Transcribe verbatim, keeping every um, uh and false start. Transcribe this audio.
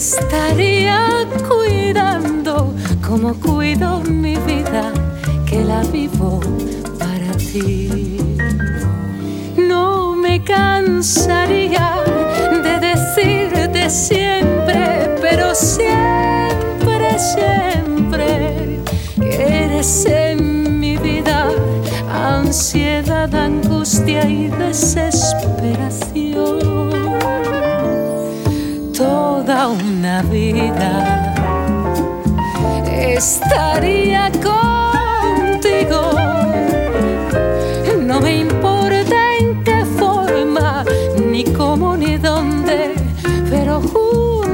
estaría cuidando como cuido mi vida, que la vivo para ti. No me cansaría de decirte siempre, pero siempre, siempre que eres en mi vida ansiedad, angustia y desesperación. Toda una vida estaría contigo. No me importa en qué forma, ni cómo, ni dónde, pero junto